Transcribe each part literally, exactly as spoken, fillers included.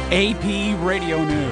A P Radio News.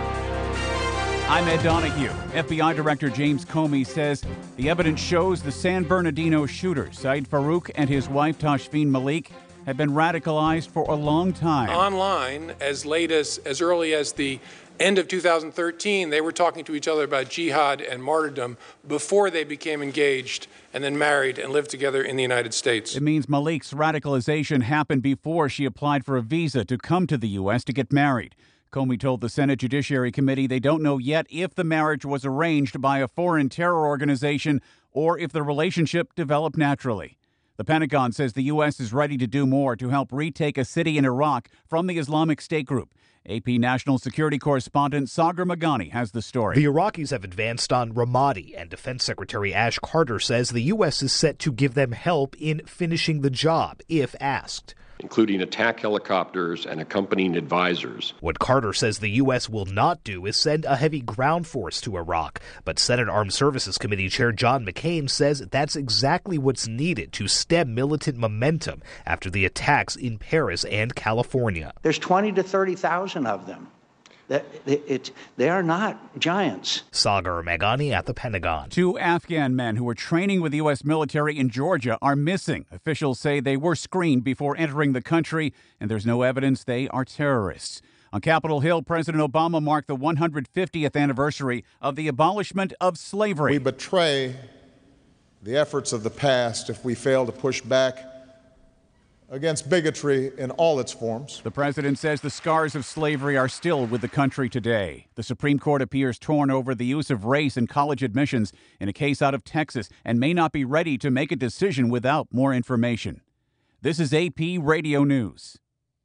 I'm Ed Donahue. F B I Director James Comey says the evidence shows the San Bernardino shooter, Saeed Farouk, and his wife, Tashfeen Malik, have been radicalized for a long time. Online, as late as, as early as the end of two thousand thirteen, they were talking to each other about jihad and martyrdom before they became engaged and then married and lived together in the United States. It means Malik's radicalization happened before she applied for a visa to come to the U S to get married. Comey told the Senate Judiciary Committee they don't know yet if the marriage was arranged by a foreign terror organization or if the relationship developed naturally. The Pentagon says the U S is ready to do more to help retake a city in Iraq from the Islamic State group. A P National Security Correspondent Sagar Meghani has the story. The Iraqis have advanced on Ramadi, and Defense Secretary Ash Carter says the U S is set to give them help in finishing the job, if asked, including attack helicopters and accompanying advisors. What Carter says the U S will not do is send a heavy ground force to Iraq, but Senate Armed Services Committee Chair John McCain says that's exactly what's needed to stem militant momentum after the attacks in Paris and California. There's twenty to thirty thousand of them. It, it, they are not giants. Sagar Meghani at the Pentagon. Two Afghan men who were training with the U S military in Georgia are missing. Officials say they were screened before entering the country, and there's no evidence they are terrorists. On Capitol Hill, President Obama marked the one hundred fiftieth anniversary of the abolishment of slavery. We betray the efforts of the past if we fail to push back against bigotry in all its forms. The president says the scars of slavery are still with the country today. The Supreme Court appears torn over the use of race in college admissions in a case out of Texas and may not be ready to make a decision without more information. This is A P Radio News.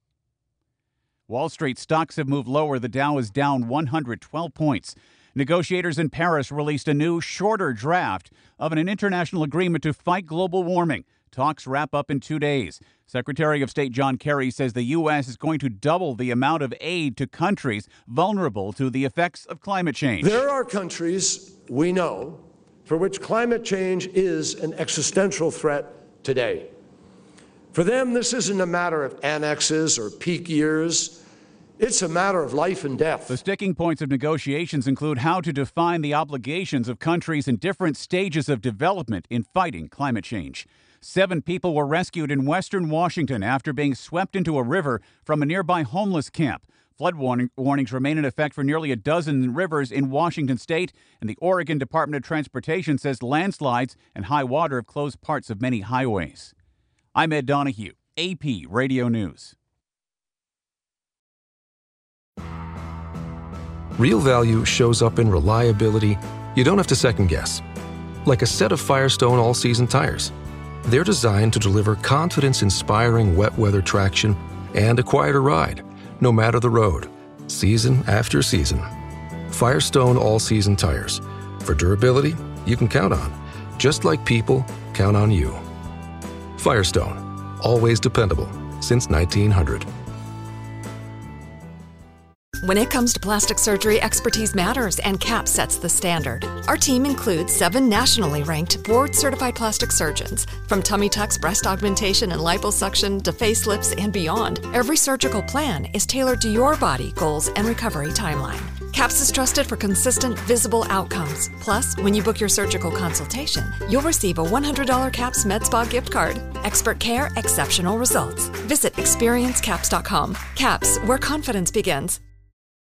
Wall Street stocks have moved lower. The Dow is down one hundred twelve points. Negotiators in Paris released a new, shorter draft of an international agreement to fight global warming. Talks wrap up in two days. Secretary of State John Kerry says the U S is going to double the amount of aid to countries vulnerable to the effects of climate change. There are countries we know for which climate change is an existential threat today. For them, this isn't a matter of annexes or peak years. It's a matter of life and death. The sticking points of negotiations include how to define the obligations of countries in different stages of development in fighting climate change. Seven people were rescued in western Washington after being swept into a river from a nearby homeless camp. Flood warning, warnings remain in effect for nearly a dozen rivers in Washington state, and the Oregon Department of Transportation says landslides and high water have closed parts of many highways. I'm Ed Donahue, A P Radio News. Real value shows up in reliability you don't have to second guess. Like a set of Firestone all-season tires. They're designed to deliver confidence-inspiring wet weather traction and a quieter ride, no matter the road, season after season. Firestone all-season tires. For durability you can count on, just like people count on you. Firestone. Always dependable. Since nineteen hundred. When it comes to plastic surgery, expertise matters, and CAPS sets the standard. Our team includes seven nationally ranked, board-certified plastic surgeons. From tummy tucks, breast augmentation, and liposuction to facelifts and beyond, every surgical plan is tailored to your body, goals, and recovery timeline. CAPS is trusted for consistent, visible outcomes. Plus, when you book your surgical consultation, you'll receive a one hundred dollars CAPS MedSpa gift card. Expert care, exceptional results. Visit experience caps dot com. CAPS, where confidence begins.